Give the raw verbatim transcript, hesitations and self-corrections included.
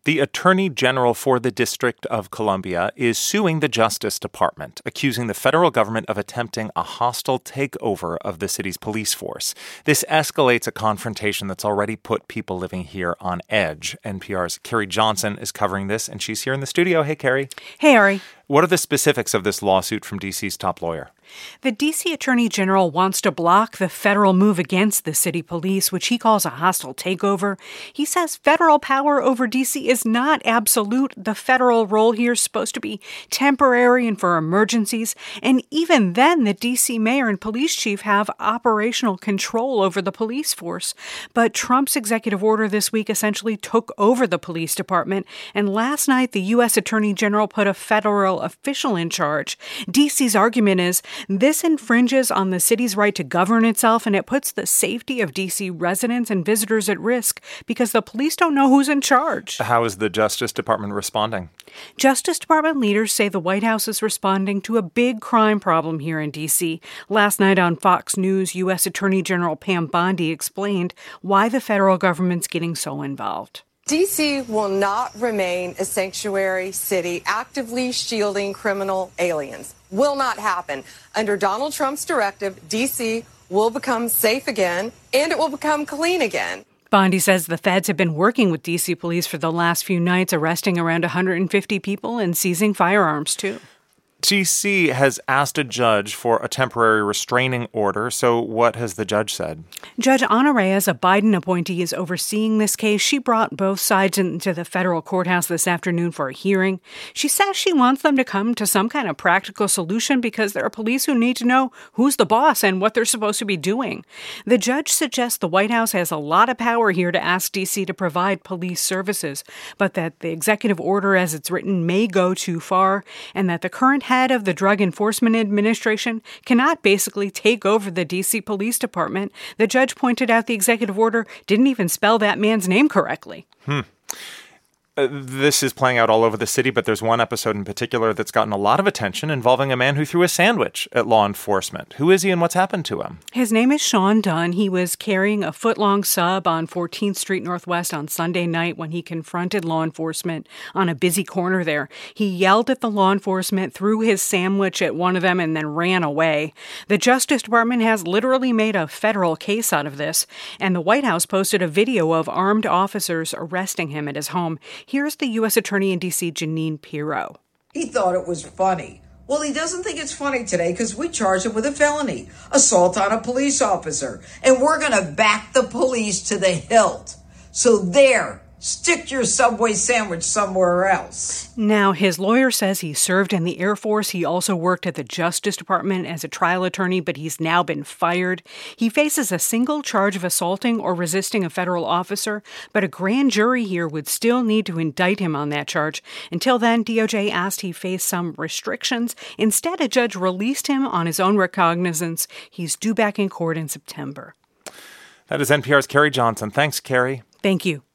The Attorney General for the District of Columbia is suing the Justice Department, accusing the federal government of attempting a hostile takeover of the city's police force. This escalates a confrontation that's already put people living here on edge. N P R's Carrie Johnson is covering this, and she's here in the studio. Hey, Carrie. Hey, Ari. What are the specifics of this lawsuit from D C's top lawyer? The D C Attorney General wants to block the federal move against the city police, which he calls a hostile takeover. He says federal power over D C is not absolute. The federal role here is supposed to be temporary and for emergencies. And even then, the D C mayor and police chief have operational control over the police force. But Trump's executive order this week essentially took over the police department. And last night, the U S Attorney General put a federal official in charge. D C's argument is this infringes on the city's right to govern itself, and it puts the safety of D C residents and visitors at risk because the police don't know who's in charge. How is the Justice Department responding? Justice Department leaders say the White House is responding to a big crime problem here in D C. Last night on Fox News, U S Attorney General Pam Bondi explained why the federal government's getting so involved. D C will not remain a sanctuary city actively shielding criminal aliens. Will not happen. Under Donald Trump's directive, D C will become safe again, and it will become clean again. Bondi says the feds have been working with D C police for the last few nights, arresting around one hundred fifty people and seizing firearms, too. D C has asked a judge for a temporary restraining order. So what has the judge said? Judge Ana Reyes, a Biden appointee, is overseeing this case. She brought both sides into the federal courthouse this afternoon for a hearing. She says she wants them to come to some kind of practical solution because there are police who need to know who's the boss and what they're supposed to be doing. The judge suggests the White House has a lot of power here to ask D C to provide police services, but that the executive order as it's written may go too far, and that the current head of the Drug Enforcement Administration cannot basically take over the D C Police Department. The judge pointed out the executive order didn't even spell that man's name correctly. Hmm. Uh, this is playing out all over the city, but there's one episode in particular that's gotten a lot of attention involving a man who threw a sandwich at law enforcement. Who is he and what's happened to him? His name is Sean Dunn. He was carrying a foot-long sub on fourteenth Street Northwest on Sunday night when he confronted law enforcement on a busy corner there. He yelled at the law enforcement, threw his sandwich at one of them, and then ran away. The Justice Department has literally made a federal case out of this, and the White House posted a video of armed officers arresting him at his home. Here's the U S Attorney in D C, Jeanine Pirro. He thought it was funny. Well, he doesn't think it's funny today because we charged him with a felony, assault on a police officer. And we're going to back the police to the hilt. So there, stick your Subway sandwich somewhere else. Now, his lawyer says he served in the Air Force. He also worked at the Justice Department as a trial attorney, but he's now been fired. He faces a single charge of assaulting or resisting a federal officer, but a grand jury here would still need to indict him on that charge. Until then, D O J asked he face some restrictions. Instead, a judge released him on his own recognizance. He's due back in court in September. That is N P R's Carrie Johnson. Thanks, Carrie. Thank you.